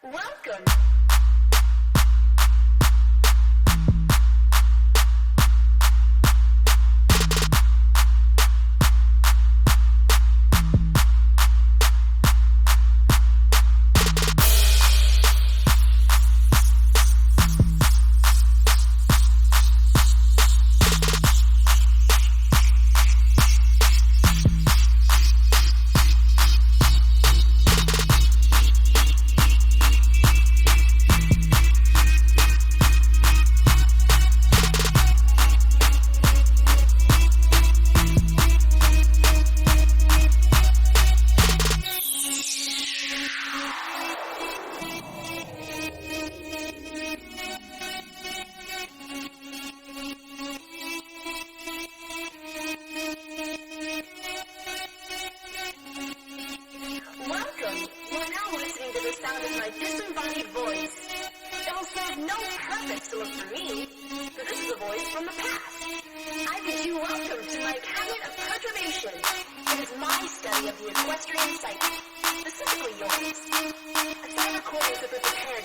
Welcome. Welcome. You're now listening to the sound of my disembodied voice. It will serve no purpose to look for me, for this is a voice from the past. I bid you welcome to my cabinet of perturbation. It is my study of the equestrian psyche, specifically yours. As my recordings have been prepared